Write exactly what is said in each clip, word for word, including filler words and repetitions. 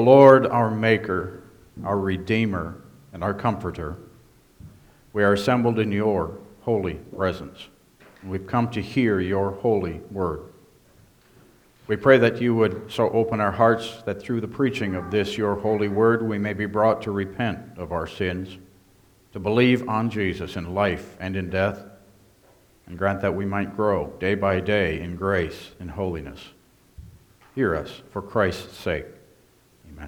Lord, our Maker, our Redeemer, and our Comforter, we are assembled in your holy presence. We've come to hear your holy word. We pray that you would so open our hearts that through the preaching of this, your holy word, we may be brought to repent of our sins, to believe on Jesus in life and in death, and grant that we might grow day by day in grace and holiness. Hear us for Christ's sake. Amen.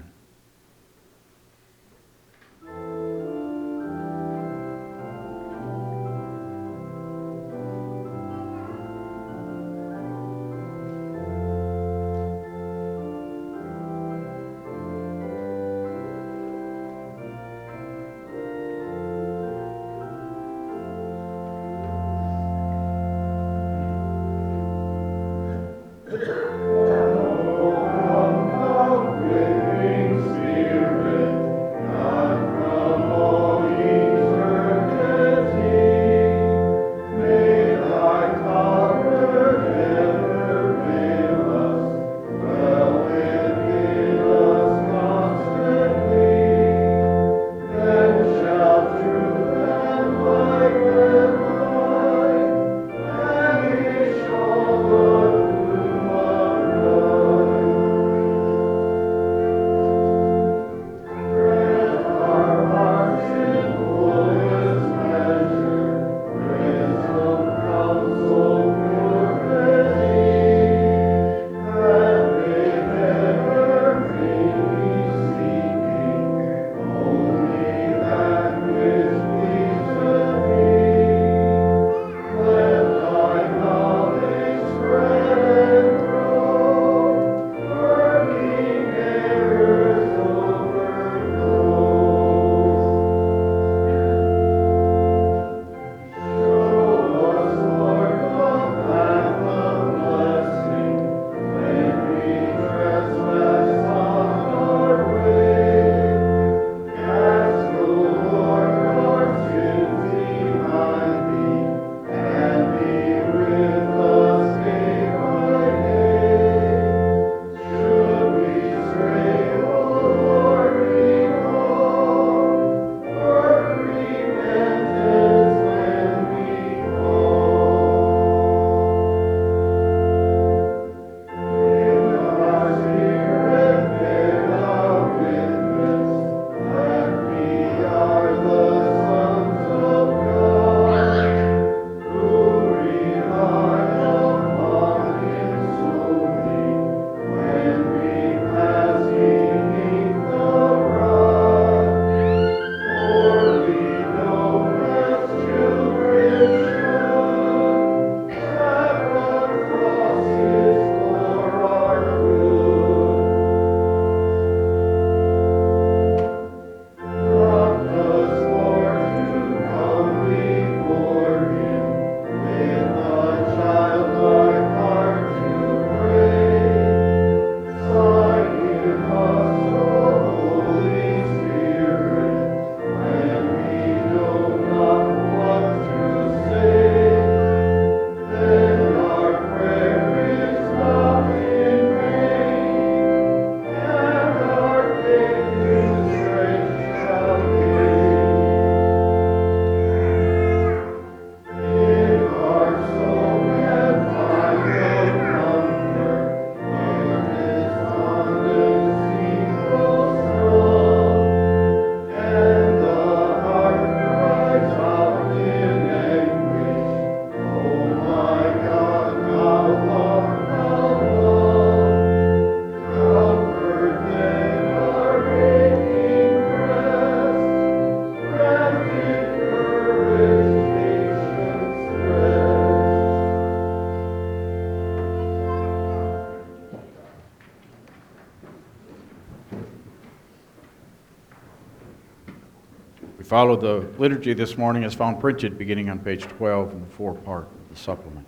We follow the liturgy this morning as found printed beginning on page twelve in the four-part of the supplement.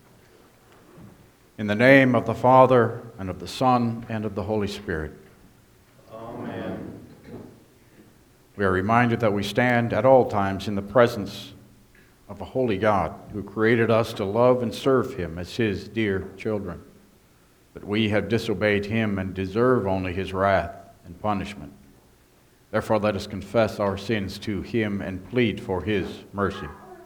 In the name of the Father, and of the Son, and of the Holy Spirit. Amen. We are reminded that we stand at all times in the presence of a holy God who created us to love and serve him as his dear children. But we have disobeyed him and deserve only his wrath and punishment. Therefore, let us confess our sins to him and plead for his mercy.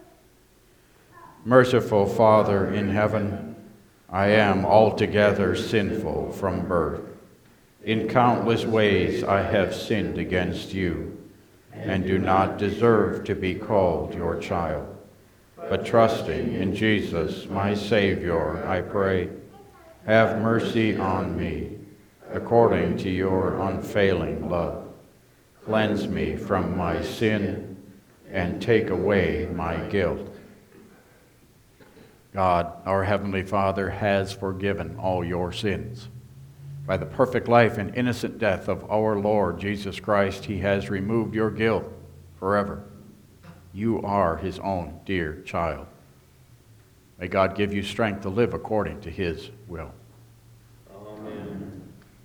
Merciful Father in heaven, I am altogether sinful from birth. In countless ways I have sinned against you, and do not deserve to be called your child. But trusting in Jesus, my Savior, I pray, have mercy on me, according to your unfailing love. Cleanse me from my sin, and take away my guilt. God, our Heavenly Father, has forgiven all your sins. By the perfect life and innocent death of our Lord Jesus Christ, he has removed your guilt forever. You are his own dear child. May God give you strength to live according to his will. Amen.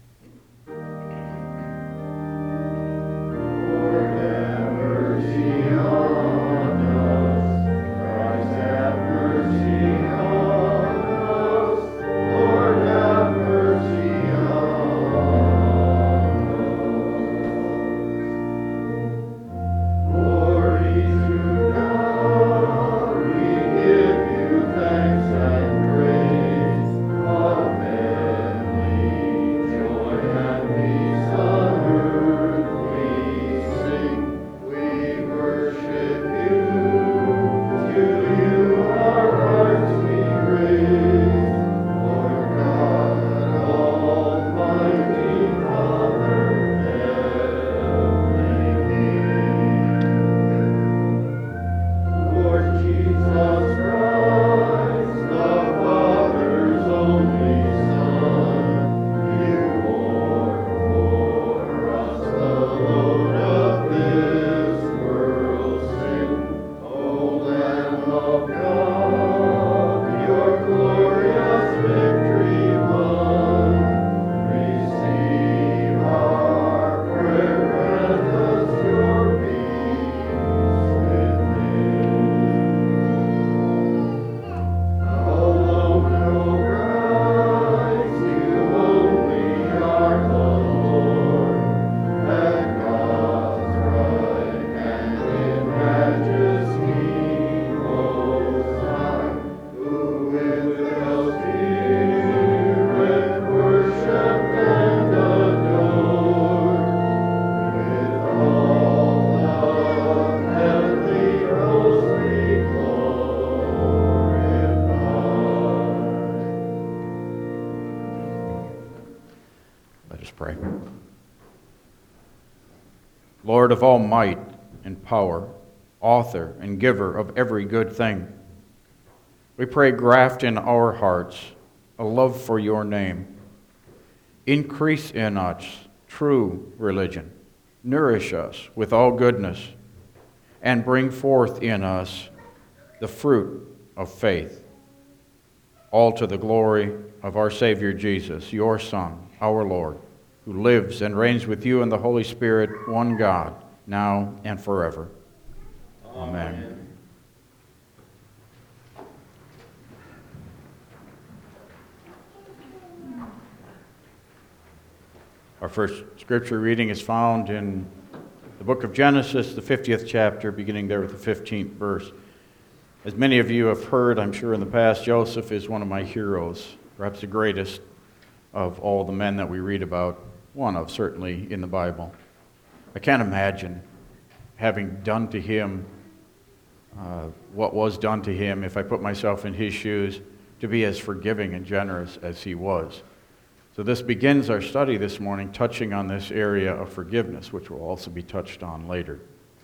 Lord of all might and power, author and giver of every good thing, we pray, graft in our hearts a love for your name. Increase in us true religion. Nourish us with all goodness, and bring forth in us the fruit of faith, all to the glory of our Savior Jesus, your Son, our Lord, who lives and reigns with you in the Holy Spirit, one God, now and forever. Amen. Amen. Our first scripture reading is found in the book of Genesis, the fiftieth chapter, beginning there with the fifteenth verse. As many of you have heard, I'm sure in the past, Joseph is one of my heroes, perhaps the greatest of all the men that we read about, one of certainly in the Bible. I can't imagine having done to him uh, what was done to him, if I put myself in his shoes, to be as forgiving and generous as he was. So this begins our study this morning touching on this area of forgiveness, which will also be touched on later.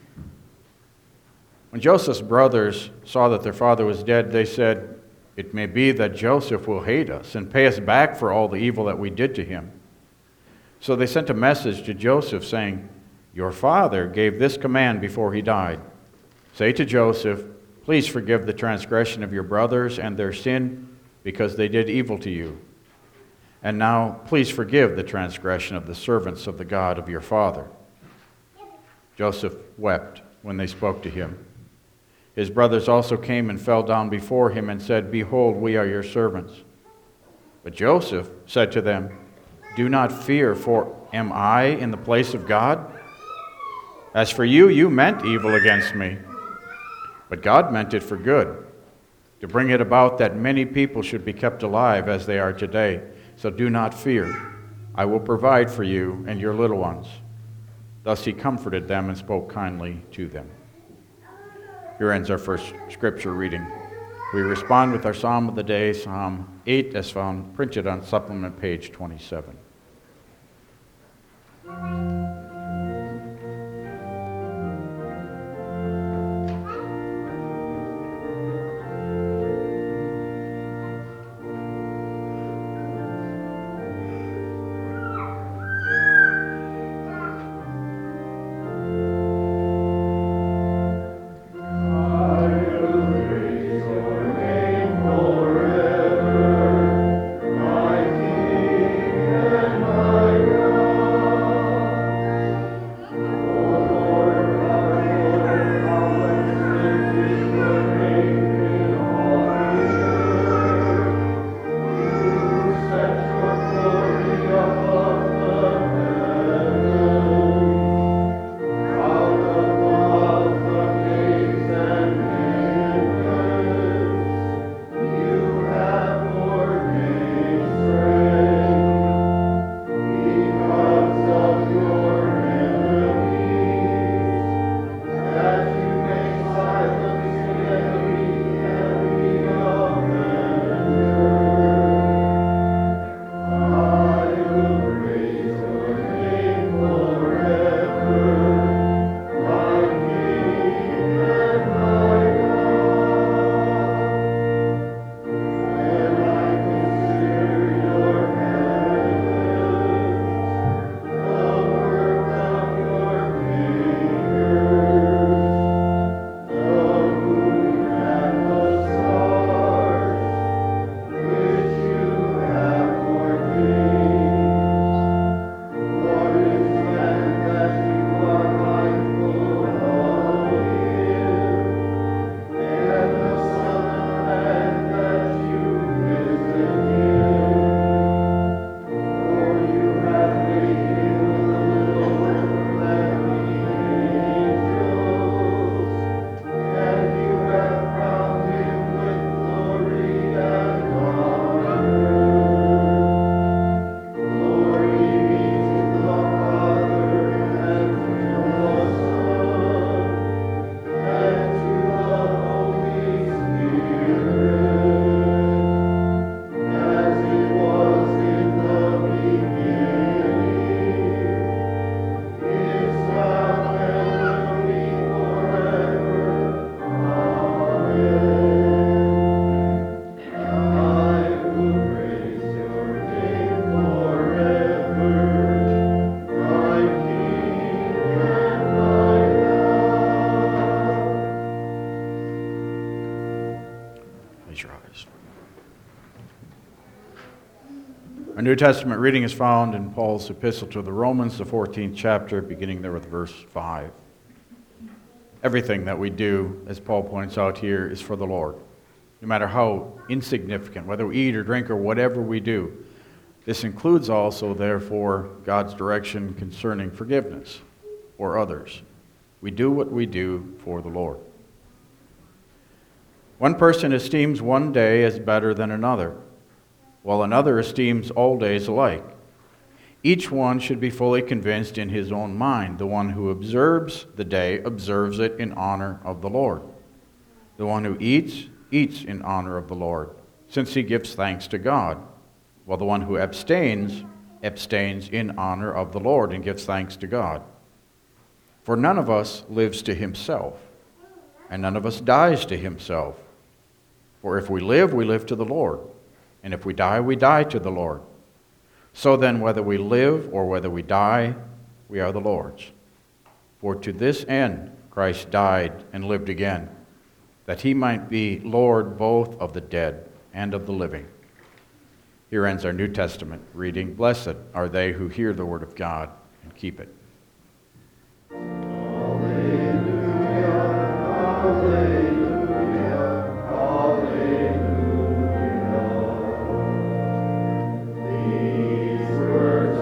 When Joseph's brothers saw that their father was dead, they said, "It may be that Joseph will hate us and pay us back for all the evil that we did to him." So they sent a message to Joseph saying, "Your father gave this command before he died. Say to Joseph, please forgive the transgression of your brothers and their sin, because they did evil to you. And now please forgive the transgression of the servants of the God of your father." Joseph wept when they spoke to him. His brothers also came and fell down before him and said, "Behold, we are your servants." But Joseph said to them, Do not fear, for am I in the place of God? As for you, you meant evil against me, but God meant it for good, to bring it about that many people should be kept alive as they are today. So do not fear. I will provide for you and your little ones." Thus he comforted them and spoke kindly to them. Here ends our first scripture reading. We respond with our psalm of the day, Psalm eight, as found printed on supplement page twenty-seven. Our New Testament reading is found in Paul's epistle to the Romans, the fourteenth chapter, beginning there with verse five. Everything that we do, as Paul points out here, is for the Lord. No matter how insignificant, whether we eat or drink or whatever we do. This includes also, therefore, God's direction concerning forgiveness for others. We do what we do for the Lord. One person esteems one day as better than another, while another esteems all days alike. Each one should be fully convinced in his own mind. The one who observes the day observes it in honor of the Lord. The one who eats, eats in honor of the Lord, since he gives thanks to God, while the one who abstains, abstains in honor of the Lord and gives thanks to God. For none of us lives to himself, and none of us dies to himself. For if we live, we live to the Lord, and if we die, we die to the Lord. So then, whether we live or whether we die, we are the Lord's. For to this end Christ died and lived again, that he might be Lord both of the dead and of the living. Here ends our New Testament reading. Blessed are they who hear the word of God and keep it. These words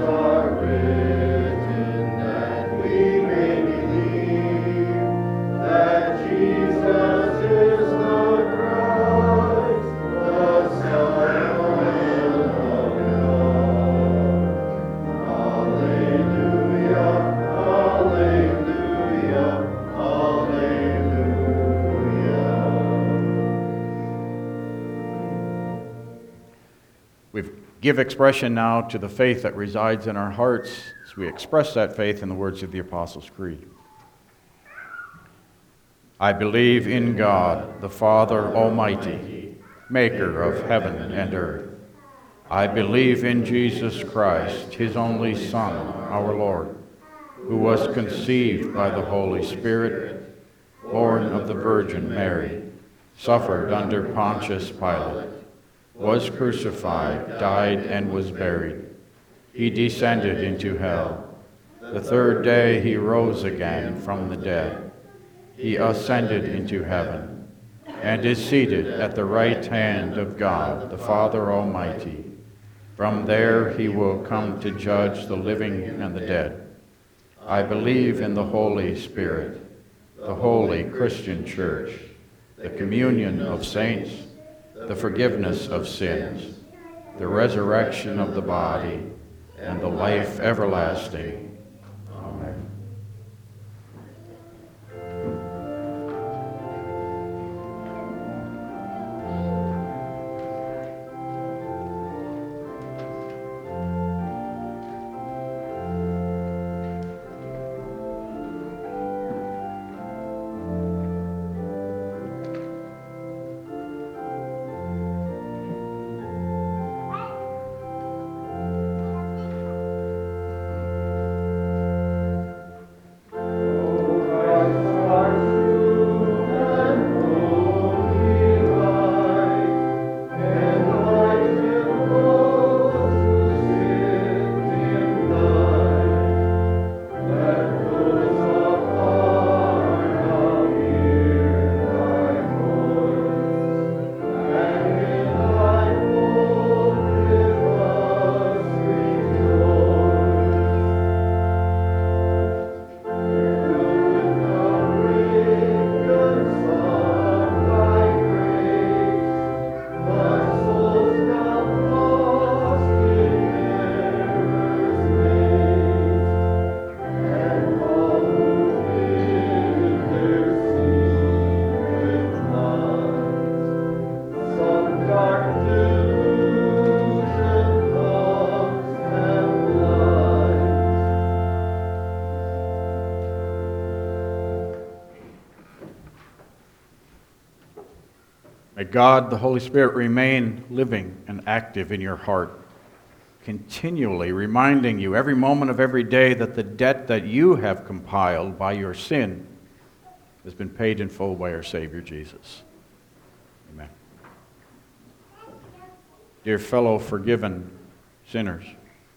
We give expression now to the faith that resides in our hearts as we express that faith in the words of the Apostles' Creed. I believe in God, the Father Almighty, maker of heaven and earth. I believe in Jesus Christ, his only Son, our Lord, who was conceived by the Holy Spirit, born of the Virgin Mary, suffered under Pontius Pilate, was crucified, died, and was buried. He descended into hell. The third day he rose again from the dead. He ascended into heaven, and is seated at the right hand of God, the Father Almighty. From there he will come to judge the living and the dead. I believe in the Holy Spirit, the holy Christian Church, the communion of saints, the forgiveness of sins, the resurrection of the body, and the life everlasting. Amen. May God, the Holy Spirit, remain living and active in your heart, continually reminding you every moment of every day that the debt that you have compiled by your sin has been paid in full by our Savior Jesus. Amen. Dear fellow forgiven sinners,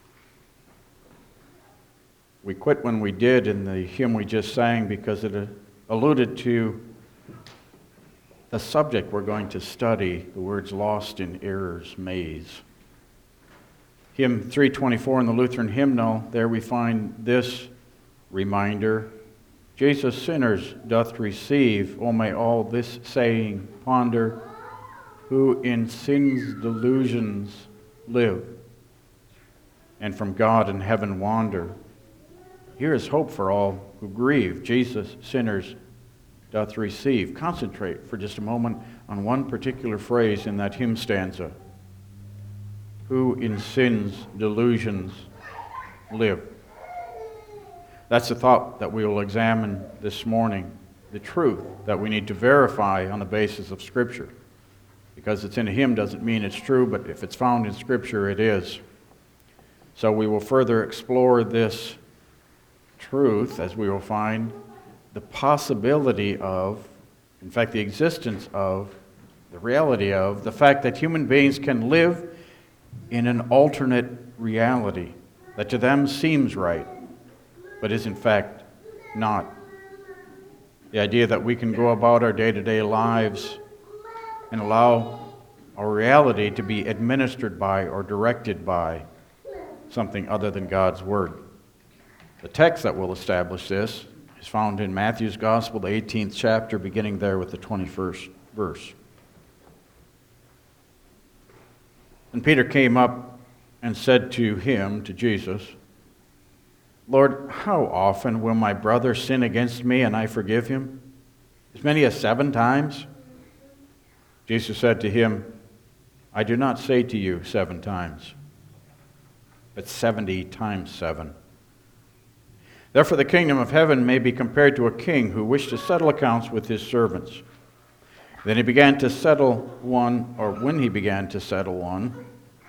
we quit when we did in the hymn we just sang because it alluded to the subject we're going to study, the words lost in error's maze. Hymn three twenty-four in the Lutheran hymnal, there we find this reminder: Jesus sinners doth receive, oh may all this saying ponder, who in sin's delusions live, and from God and heaven wander. Here is hope for all who grieve. Jesus sinners doth receive. Concentrate for just a moment on one particular phrase in that hymn stanza. Who in sin's delusions live. That's the thought that we will examine this morning, the truth that we need to verify on the basis of Scripture. Because it's in a hymn doesn't mean it's true, but if it's found in Scripture, it is. So we will further explore this truth as we will find the possibility of, in fact, the existence of, the reality of, the fact that human beings can live in an alternate reality that to them seems right, but is in fact not. The idea that we can go about our day-to-day lives and allow our reality to be administered by or directed by something other than God's Word. The text that will establish this is found in Matthew's Gospel, the eighteenth chapter, beginning there with the twenty-first verse. And Peter came up and said to him, to Jesus, Lord, how often will my brother sin against me and I forgive him? As many as seven times? Jesus said to him, I do not say to you seven times, but seventy times seven. Therefore the kingdom of heaven may be compared to a king who wished to settle accounts with his servants. Then he began to settle one, or when he began to settle one,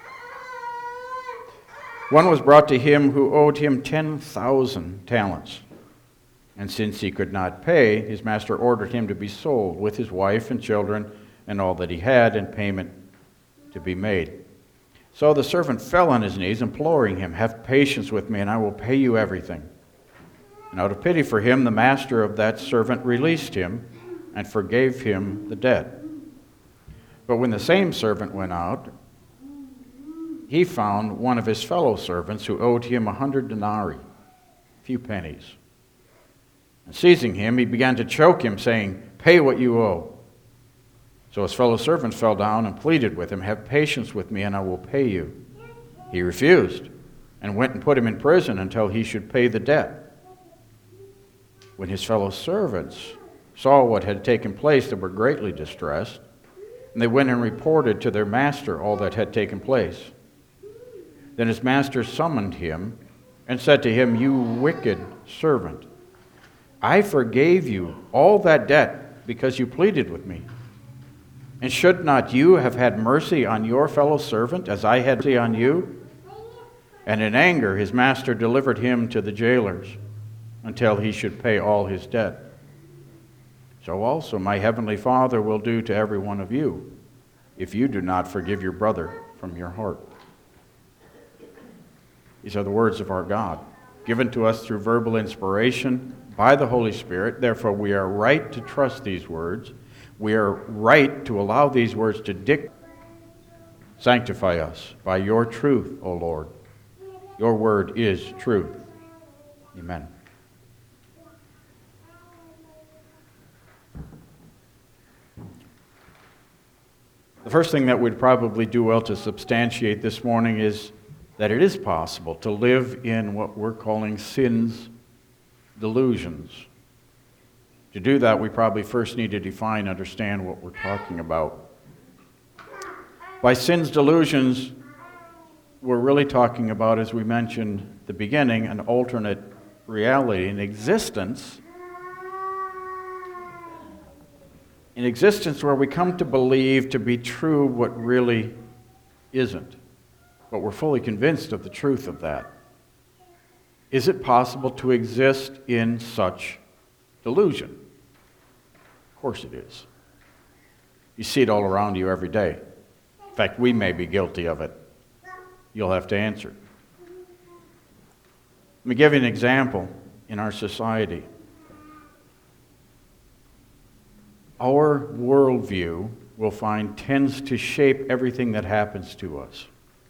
one was brought to him who owed him ten thousand talents. And since he could not pay, his master ordered him to be sold with his wife and children and all that he had, and payment to be made. So the servant fell on his knees, imploring him, "Have patience with me, and I will pay you everything." And out of pity for him, the master of that servant released him and forgave him the debt. But when the same servant went out, he found one of his fellow servants who owed him a hundred denarii, a few pennies. And seizing him, he began to choke him, saying, "Pay what you owe." So his fellow servants fell down and pleaded with him, "Have patience with me, and I will pay you." He refused, and went and put him in prison until he should pay the debt. When his fellow servants saw what had taken place, they were greatly distressed, and they went and reported to their master all that had taken place. Then his master summoned him and said to him, "You wicked servant, I forgave you all that debt because you pleaded with me. And should not you have had mercy on your fellow servant as I had mercy on you?" And in anger his master delivered him to the jailers until he should pay all his debt. So also my heavenly Father will do to every one of you, if you do not forgive your brother from your heart. These are the words of our God, given to us through verbal inspiration by the Holy Spirit. Therefore, we are right to trust these words. We are right to allow these words to dictate. Sanctify us by your truth, O Lord. Your word is truth. Amen. The first thing that we'd probably do well to substantiate this morning is that it is possible to live in what we're calling sin's delusions. To do that, we probably first need to define, understand what we're talking about. By sin's delusions, we're really talking about, as we mentioned at the beginning, an alternate reality, an existence, an existence where we come to believe to be true what really isn't. But we're fully convinced of the truth of that. Is it possible to exist in such delusion? Of course it is. You see it all around you every day. In fact, we may be guilty of it. You'll have to answer. Let me give you an example in our society. Our worldview, we'll find, tends to shape everything that happens to us.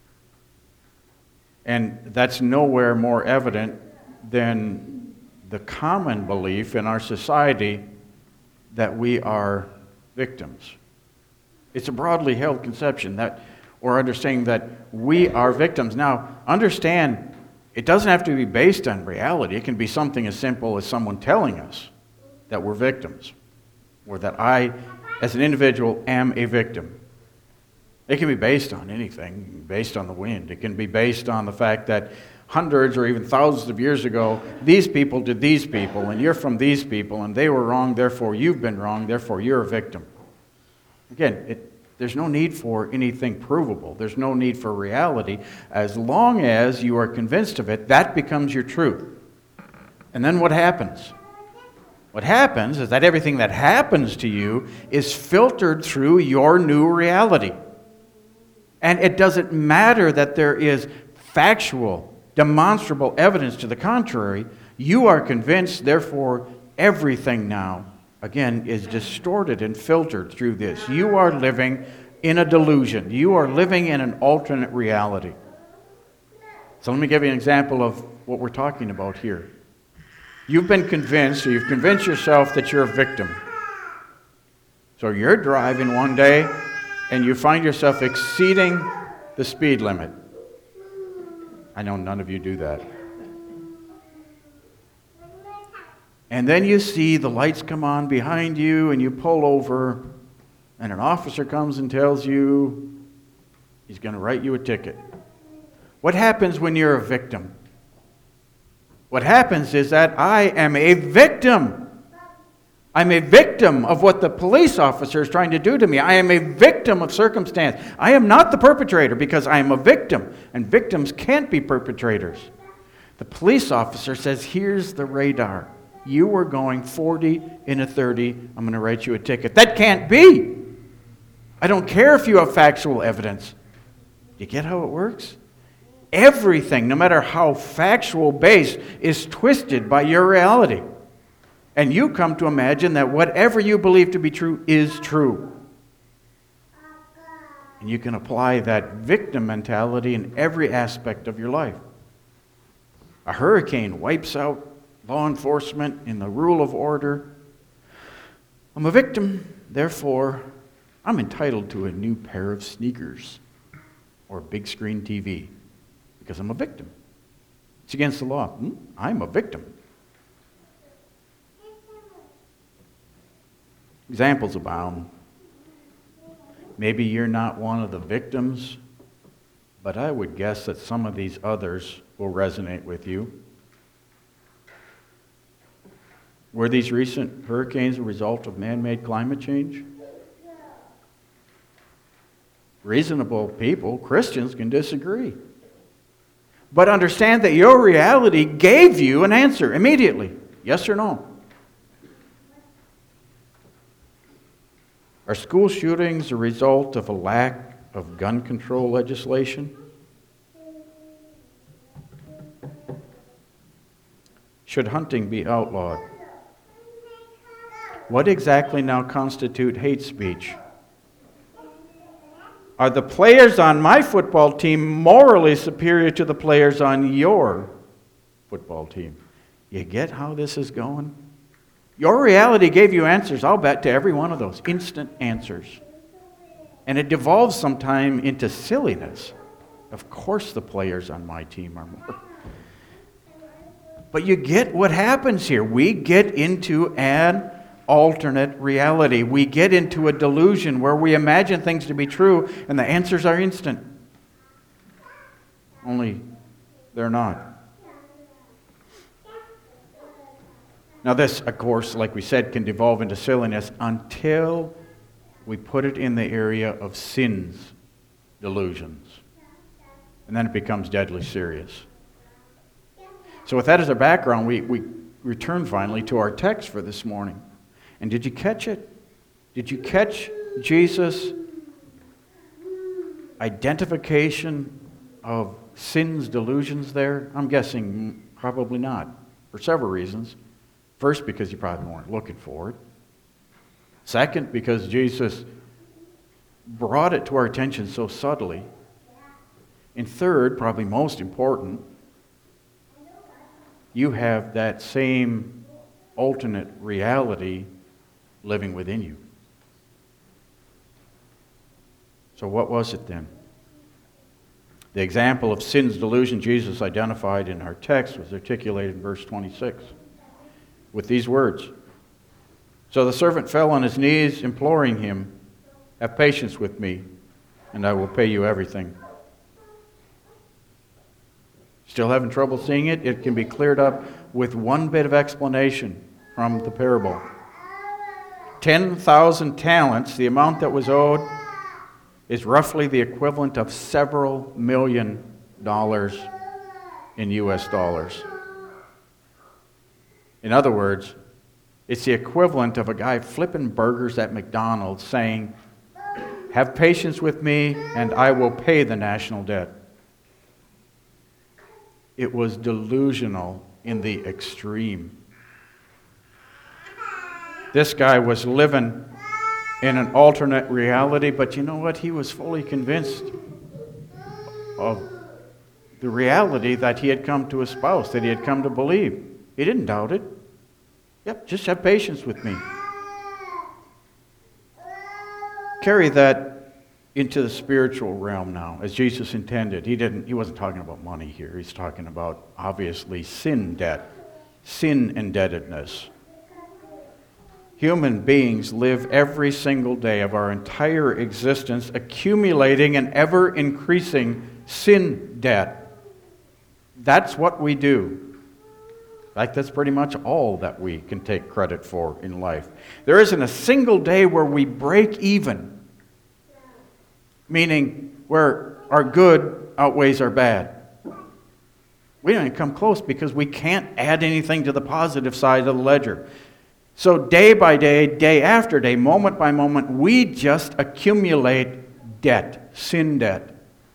And that's nowhere more evident than the common belief in our society that we are victims. It's a broadly held conception that, or understanding that we are victims. Now, understand, it doesn't have to be based on reality. It can be something as simple as someone telling us that we're victims, or that I, as an individual, am a victim. It can be based on anything, based on the wind. It can be based on the fact that hundreds or even thousands of years ago, these people did these people, and you're from these people, and they were wrong, therefore you've been wrong, therefore you're a victim. Again, it, there's no need for anything provable. There's no need for reality. As long as you are convinced of it, that becomes your truth. And then what happens? What happens is that everything that happens to you is filtered through your new reality. And it doesn't matter that there is factual, demonstrable evidence to the contrary. You are convinced, therefore, everything now, again, is distorted and filtered through this. You are living in a delusion. You are living in an alternate reality. So let me give you an example of what we're talking about here. You've been convinced, or you've convinced yourself that you're a victim. So you're driving one day, and you find yourself exceeding the speed limit. I know none of you do that. And then you see the lights come on behind you, and you pull over, and an officer comes and tells you, He's going to write you a ticket. What happens when you're a victim? What happens is that I am a victim. I'm a victim of what the police officer is trying to do to me. I am a victim of circumstance. I am not the perpetrator because I am a victim, and victims can't be perpetrators. The police officer says, here's the radar. You were going forty in a thirty. I'm going to write you a ticket. That can't be. I don't care if you have factual evidence. You get how it works? Everything, no matter how factual based, is twisted by your reality. And you come to imagine that whatever you believe to be true is true. And you can apply that victim mentality in every aspect of your life. A hurricane wipes out law enforcement in the rule of order. I'm a victim, therefore, I'm entitled to a new pair of sneakers or a big screen T V because I'm a victim. It's against the law. Hmm? I'm a victim. Examples abound. Maybe you're not one of the victims, but I would guess that some of these others will resonate with you. Were these recent hurricanes a result of man-made climate change? Reasonable people, Christians, can disagree. But understand that your reality gave you an answer immediately. Yes or no? Are school shootings a result of a lack of gun control legislation? Should hunting be outlawed? What exactly now constitute hate speech? Are the players on my football team morally superior to the players on your football team? You get how this is going? Your reality gave you answers, I'll bet, to every one of those. Instant answers. And it devolves sometime into silliness. Of course the players on my team are more. But you get what happens here. We get into an alternate reality. We get into a delusion where we imagine things to be true and the answers are instant. Only they're not. Now this, of course, like we said, can devolve into silliness until we put it in the area of sins, delusions. And then it becomes deadly serious. So with that as a background, we, we return finally to our text for this morning. And did you catch it? Did you catch Jesus' identification of sins, delusions there? I'm guessing probably not, for several reasons. First, because you probably weren't looking for it. Second, because Jesus brought it to our attention so subtly. And third, probably most important, you have that same alternate reality living within you. So what was it then? The example of sin's delusion Jesus identified in our text was articulated in verse twenty-six with these words. So the servant fell on his knees, imploring him, "Have patience with me, and I will pay you everything." Still having trouble seeing it? It can be cleared up with one bit of explanation from the parable. ten thousand talents, the amount that was owed, is roughly the equivalent of several million dollars in U S dollars. In other words, it's the equivalent of a guy flipping burgers at McDonald's saying, "Have patience with me and I will pay the national debt." It was delusional in the extreme. This guy was living in an alternate reality, but you know what? He was fully convinced of the reality that he had come to espouse, that he had come to believe. He didn't doubt it. Yep, just have patience with me. Carry that into the spiritual realm now, as Jesus intended. He didn't. He wasn't talking about money here. He's talking about, obviously, sin debt, sin indebtedness. Human beings live every single day of our entire existence accumulating an ever-increasing sin debt. That's what we do. In fact, that's pretty much all that we can take credit for in life. There isn't a single day where we break even, meaning where our good outweighs our bad. We don't even come close because we can't add anything to the positive side of the ledger. So day by day, day after day, moment by moment, we just accumulate debt, sin debt.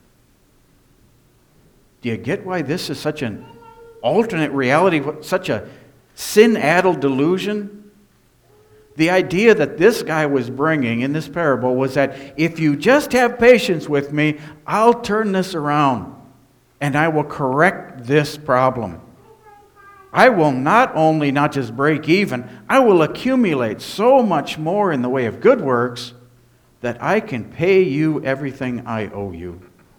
Do you get why this is such an alternate reality, such a sin-addled delusion? The idea that this guy was bringing in this parable was that if you just have patience with me, I'll turn this around and I will correct this problem. I will not only not just break even, I will accumulate so much more in the way of good works that I can pay you everything I owe you.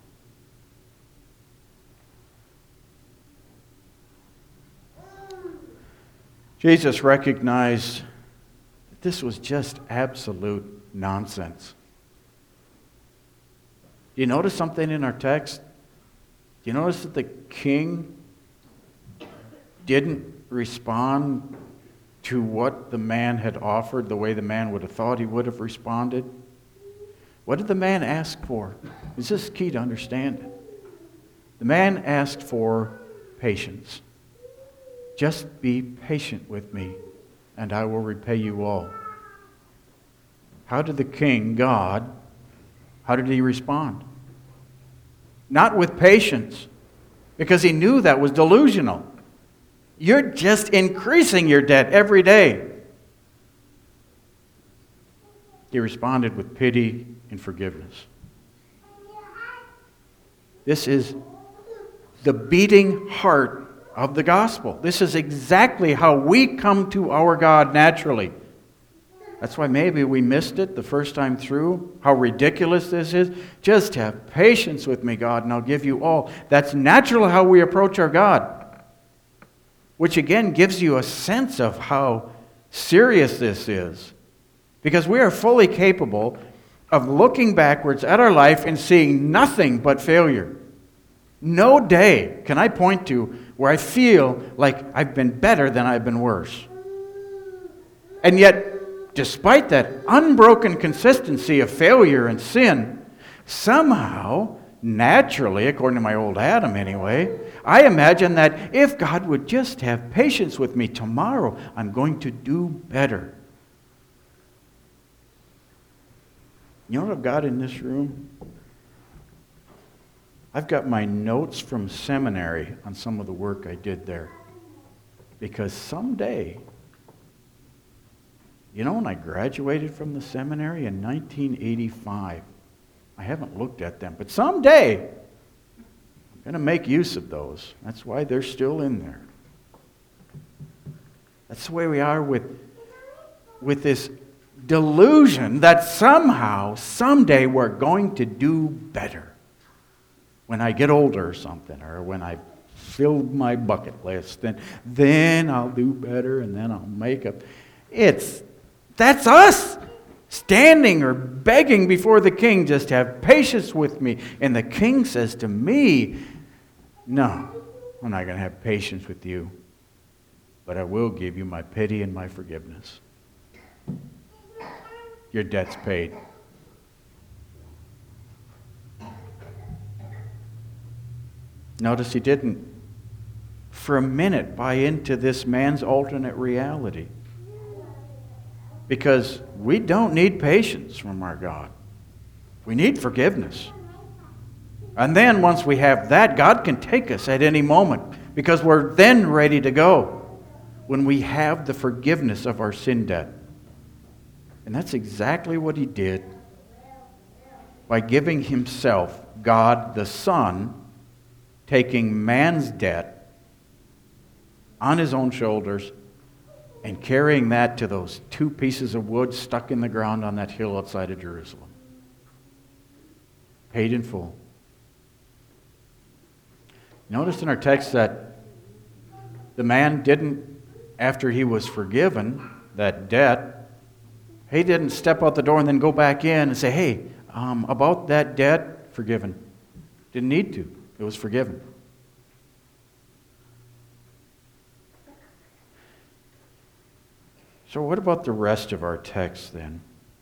Jesus recognized that this was just absolute nonsense. Do you notice something in our text? Do you notice that the king didn't respond to what the man had offered the way the man would have thought he would have responded? What did the man ask for? This is key to understand it. The man asked for patience. Just be patient with me, and I will repay you all. How did the king, God, how did he respond? Not with patience, because he knew that was delusional. You're just increasing your debt every day. He responded with pity and forgiveness. This is the beating heart of the gospel. This is exactly how we come to our God naturally. That's why maybe we missed it the first time through, how ridiculous this is. Just have patience with me, God, and I'll give you all. That's natural how we approach our God, which again gives you a sense of how serious this is. Because we are fully capable of looking backwards at our life and seeing nothing but failure. No day can I point to where I feel like I've been better than I've been worse. And yet, despite that unbroken consistency of failure and sin, somehow, naturally, according to my old Adam anyway, I imagine that if God would just have patience with me tomorrow, I'm going to do better. You know what I've got in this room? I've got my notes from seminary on some of the work I did there. Because someday, you know when I graduated from the seminary in nineteen eighty-five, I haven't looked at them, but someday I'm going to make use of those. That's why they're still in there. That's the way we are with, with this delusion that somehow, someday we're going to do better. When I get older or something, or when I've filled my bucket list, then, then I'll do better and then I'll make up. It's, that's us standing or begging before the king, just have patience with me. And the king says to me, no, I'm not going to have patience with you, but I will give you my pity and my forgiveness. Your debt's paid. Notice he didn't, for a minute, buy into this man's alternate reality. Because we don't need patience from our God. We need forgiveness. And then once we have that, God can take us at any moment. Because we're then ready to go. When we have the forgiveness of our sin debt. And that's exactly what he did. By giving himself, God the Son, taking man's debt on his own shoulders and carrying that to those two pieces of wood stuck in the ground on that hill outside of Jerusalem. Paid in full. Notice in our text that the man didn't, after he was forgiven that debt, He didn't step out the door and then go back in and say, hey, um, about that debt, forgiven. Didn't need to. It was forgiven. So what about the rest of our text then?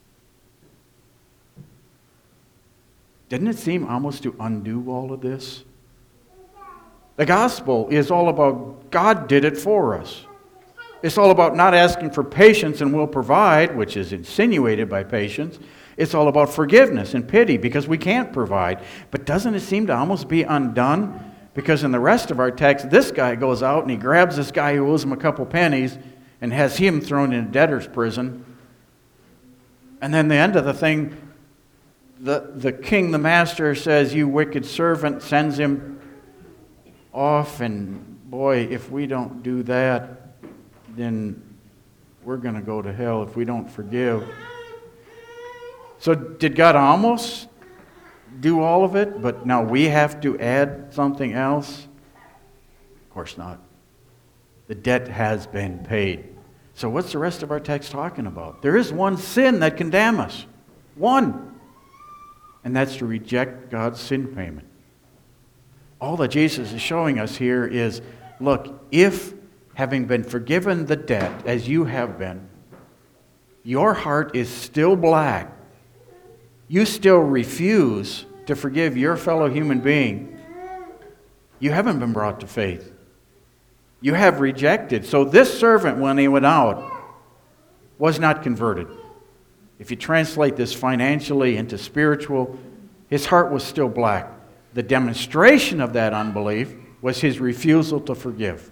Didn't it seem almost to undo all of this? The gospel is all about God did it for us. It's all about not asking for patience and we'll provide, which is insinuated by patience. It's all about forgiveness and pity because we can't provide. But doesn't it seem to almost be undone? Because in the rest of our text, this guy goes out and he grabs this guy who owes him a couple pennies and has him thrown in a debtor's prison. And then the end of the thing, the, the king, the master, says, you wicked servant, sends him off. And boy, if we don't do that, then we're going to go to hell if we don't forgive. So did God almost do all of it, but now we have to add something else? Of course not. The debt has been paid. So what's the rest of our text talking about? There is one sin that can damn us. One. And that's to reject God's sin payment. All that Jesus is showing us here is, look, if having been forgiven the debt as you have been, your heart is still black, you still refuse to forgive your fellow human being, you haven't been brought to faith. You have rejected. So this servant, when he went out, was not converted. If you translate this financially into spiritual, his heart was still black. The demonstration of that unbelief was his refusal to forgive.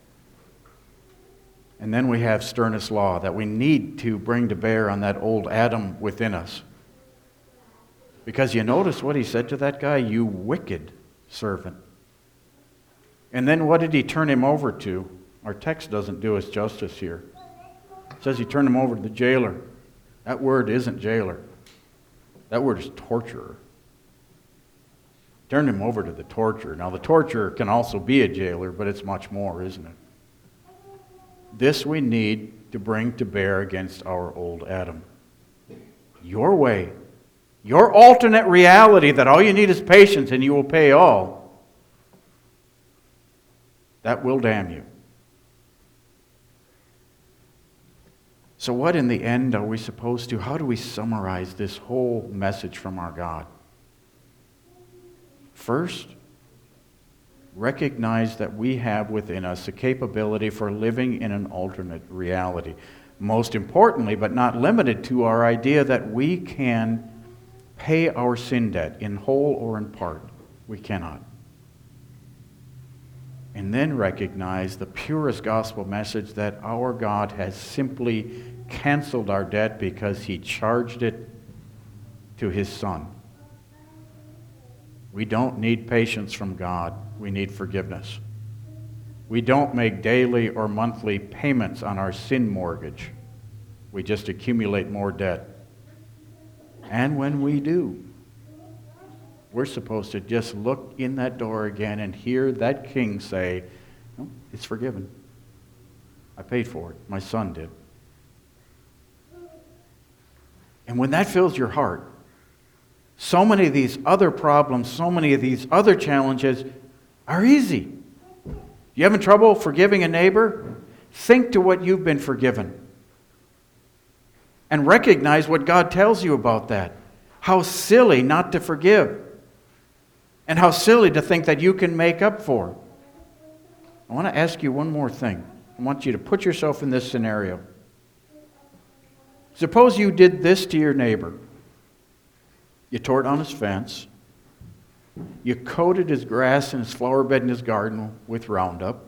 And then we have sternest law that we need to bring to bear on that old Adam within us. Because you notice what he said to that guy, you wicked servant. And then what did he turn him over to? Our text doesn't do us justice here. It says he turned him over to the jailer. That word isn't jailer. That word is torturer. Turned him over to the torturer. Now the torturer can also be a jailer, but it's much more, isn't it? This we need to bring to bear against our old Adam. Your way, your alternate reality that all you need is patience and you will pay all, that will damn you. So what in the end are we supposed to, how do we summarize this whole message from our God? First, recognize that we have within us a capability for living in an alternate reality. Most importantly, but not limited to, our idea that we can pay our sin debt in whole or in part. We cannot. And then recognize the purest gospel message that our God has simply canceled our debt because He charged it to His Son. We don't need patience from God. We need forgiveness. We don't make daily or monthly payments on our sin mortgage. We just accumulate more debt. And when we do, we're supposed to just look in that door again and hear that king say, oh, it's forgiven. I paid for it. My son did. And when that fills your heart, so many of these other problems, so many of these other challenges are easy. You having trouble forgiving a neighbor? Think to what you've been forgiven. And recognize what God tells you about that. How silly not to forgive. And how silly to think that you can make up for. I want to ask you one more thing. I want you to put yourself in this scenario. Suppose you did this to your neighbor. You tore down his fence. You coated his grass and his flower bed in his garden with Roundup.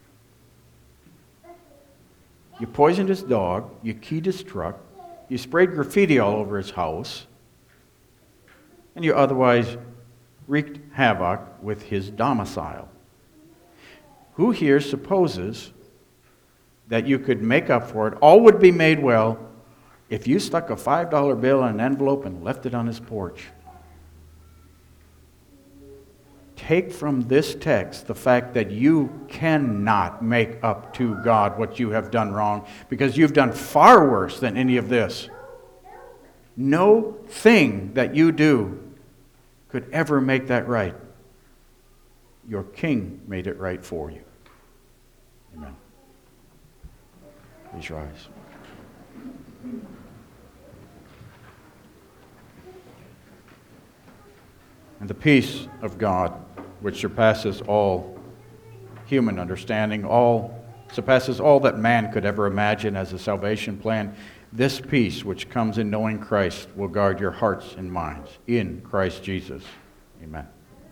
You poisoned his dog. You keyed his truck. You sprayed graffiti all over his house. And you otherwise wreaked havoc with his domicile. Who here supposes that you could make up for it? All would be made well if you stuck a five dollar bill in an envelope and left it on his porch. Take from this text the fact that you cannot make up to God what you have done wrong, because you've done far worse than any of this. No thing that you do could ever make that right. Your King made it right for you. Amen. Please rise. And the peace of God, which surpasses all human understanding, all surpasses all that man could ever imagine as a salvation plan, this peace which comes in knowing Christ will guard your hearts and minds in Christ Jesus. Amen.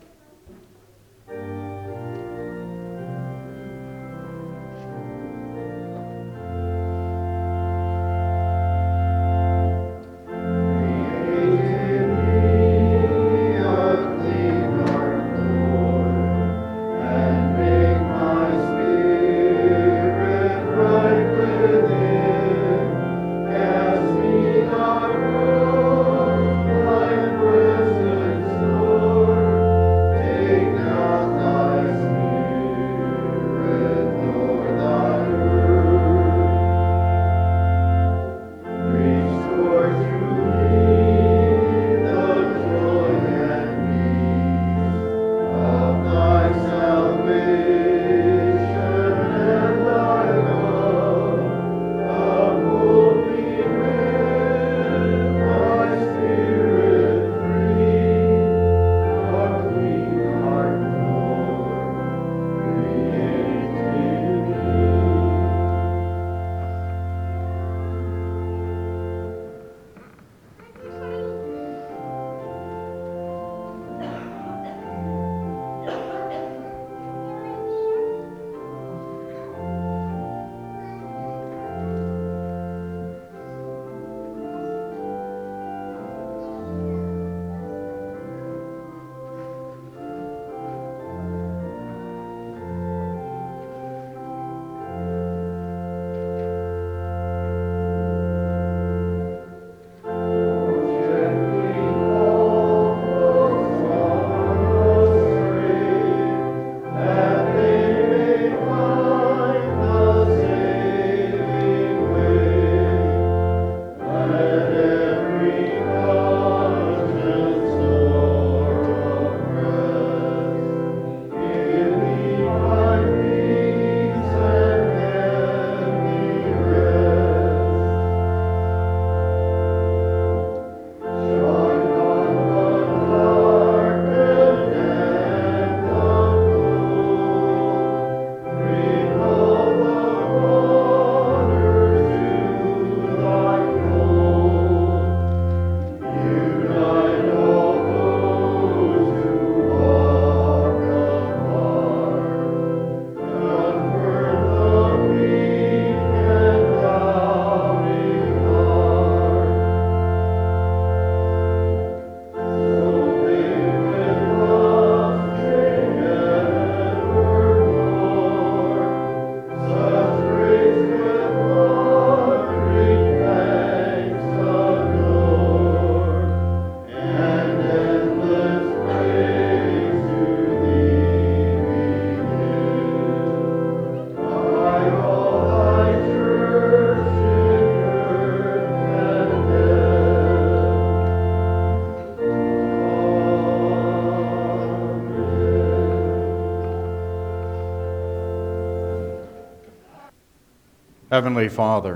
Heavenly Father,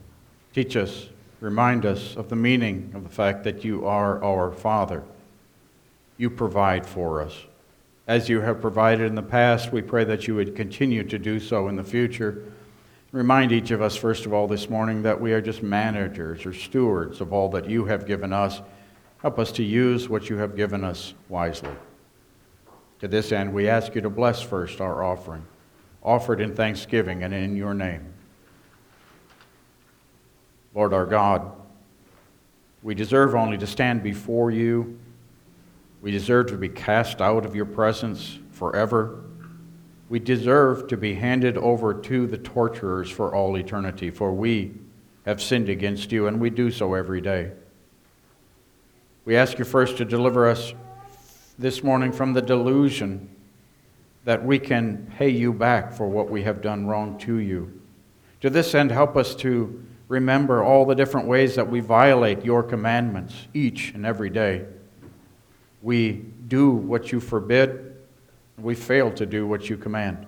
teach us, remind us of the meaning of the fact that you are our Father. You provide for us. As you have provided in the past, we pray that you would continue to do so in the future. Remind each of us, first of all, this morning that we are just managers or stewards of all that you have given us. Help us to use what you have given us wisely. To this end, we ask you to bless first our offering, offered in thanksgiving and in your name. Lord our God, we deserve only to stand before you. We deserve to be cast out of your presence forever. We deserve to be handed over to the torturers for all eternity, for we have sinned against you, and we do so every day. We ask you first to deliver us this morning from the delusion that we can pay you back for what we have done wrong to you. To this end, help us to remember all the different ways that we violate your commandments each and every day. We do what you forbid, we fail to do what you command.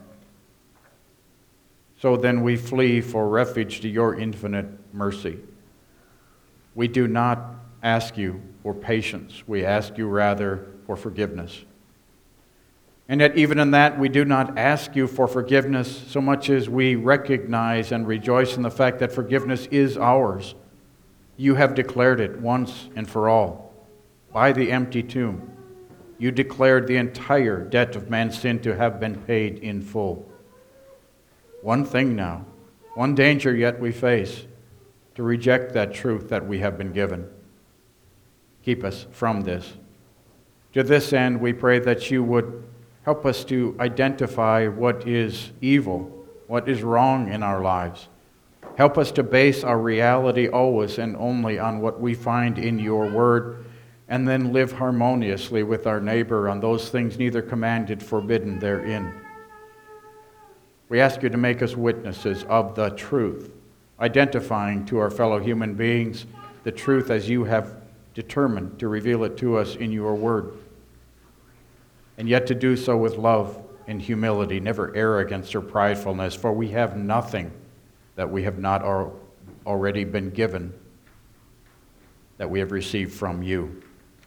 So then we flee for refuge to your infinite mercy. We do not ask you for patience, we ask you rather for forgiveness. And yet even in that, we do not ask you for forgiveness so much as we recognize and rejoice in the fact that forgiveness is ours. You have declared it once and for all by the empty tomb. You declared the entire debt of man's sin to have been paid in full. One thing now, one danger yet we face, to reject that truth that we have been given. Keep us from this. To this end, we pray that you would help us to identify what is evil, what is wrong in our lives. Help us to base our reality always and only on what we find in your word, and then live harmoniously with our neighbor on those things neither commanded, forbidden therein. We ask you to make us witnesses of the truth, identifying to our fellow human beings the truth as you have determined to reveal it to us in your word. And yet to do so with love and humility, never arrogance or pridefulness, for we have nothing that we have not al- already been given, that we have received from you.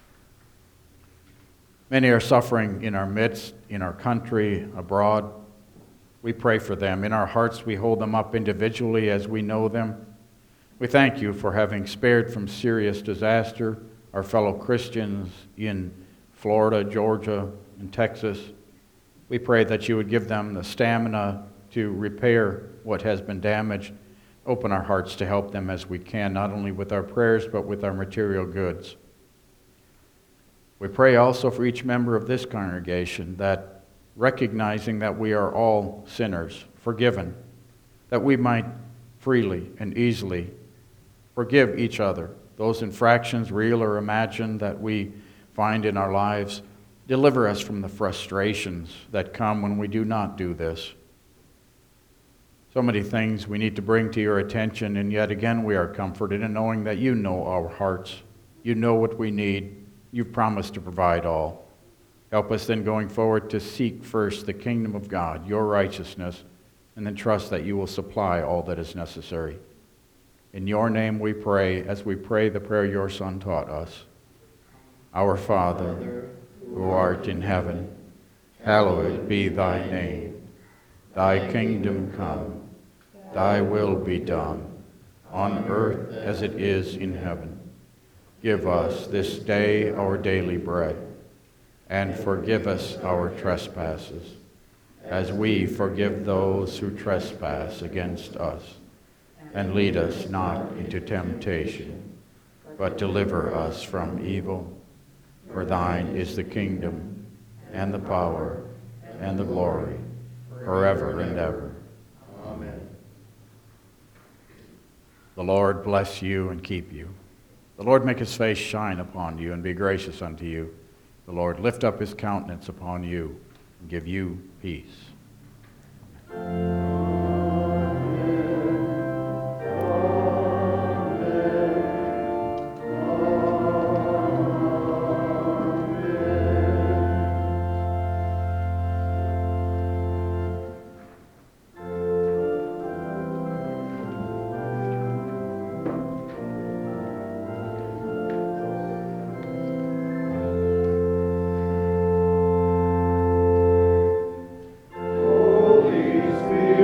Many are suffering in our midst, in our country, abroad. We pray for them. In our hearts, we hold them up individually as we know them. We thank you for having spared from serious disaster our fellow Christians in Florida, Georgia, and Texas. We pray that you would give them the stamina to repair what has been damaged. Open our hearts to help them as we can, not only with our prayers, but with our material goods. We pray also for each member of this congregation that, recognizing that we are all sinners, forgiven, that we might freely and easily forgive each other, those infractions, real or imagined, that we find in our lives. Deliver us from the frustrations that come when we do not do this. So many things we need to bring to your attention, and yet again we are comforted in knowing that you know our hearts. You know what we need. You've promised to provide all. Help us then going forward to seek first the kingdom of God, your righteousness, and then trust that you will supply all that is necessary. In your name we pray, as we pray the prayer your Son taught us. Our Father, who art in heaven, hallowed be thy name. Thy kingdom come, thy will be done, on earth as it is in heaven. Give us this day our daily bread, and forgive us our trespasses, as we forgive those who trespass against us. And lead us not into temptation, but deliver us from evil. For thine is the kingdom, and the power, and the glory, forever and ever. Amen. The Lord bless you and keep you. The Lord make his face shine upon you and be gracious unto you. The Lord lift up his countenance upon you and give you peace. Holy Spirit.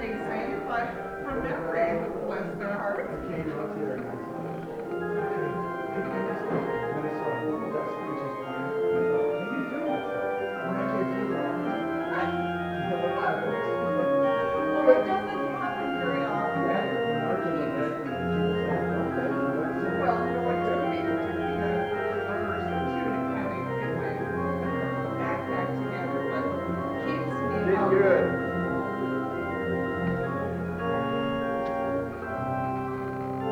they say, but from memory, bless their hearts. Okay, now it's here. Okay. Hey, Minnesota, Minnesota, that's, which is